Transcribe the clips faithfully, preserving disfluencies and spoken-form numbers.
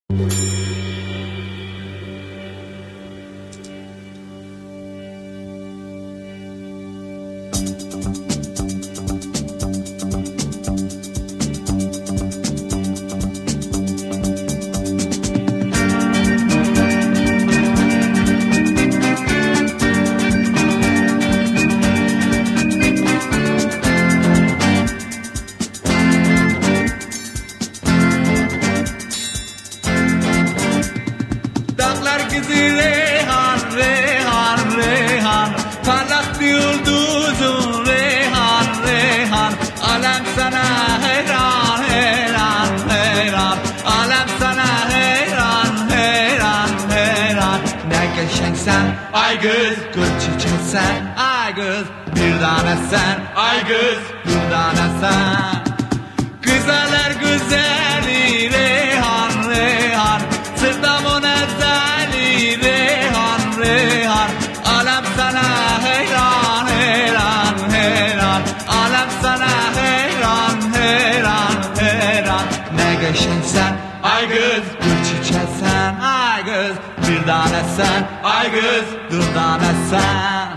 Ay kız gül çiçek sen, ay kız bir tane sen, ay kız bir tane sen. Güzeller güzeli Reyhan Reyhan, sırtımın ezeli Reyhan Reyhan. Alem sana heyran heyran heyran, alem sana heyran heyran heyran. Ne geçen sen, ay kız gül çiçek sen, ay kız bir tane sen, ay kız bir tane sen.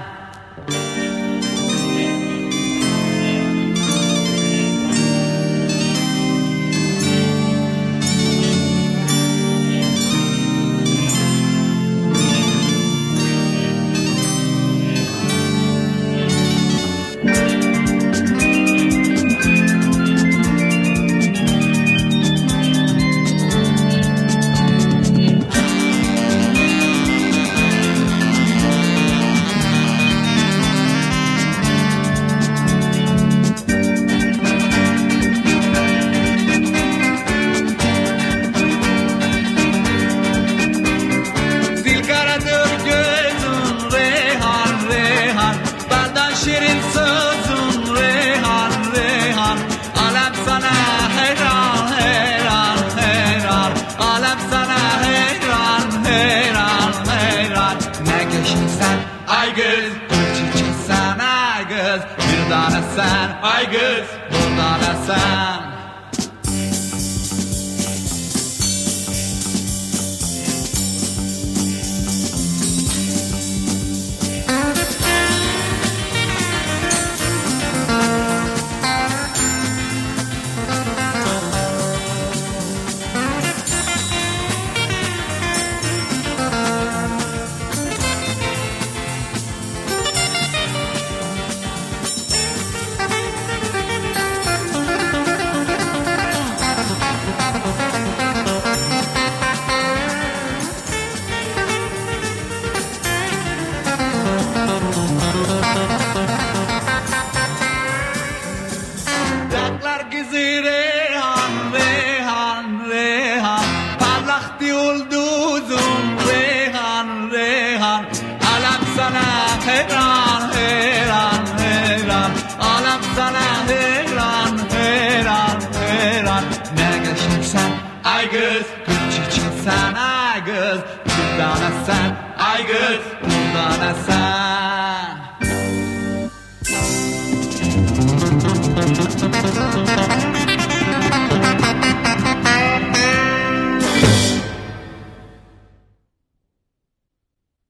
Sen, ay kız, buradan sen. Ay kız, gül çiçek sen, ay kız, bir tane sen, ay kız, bir tane sen.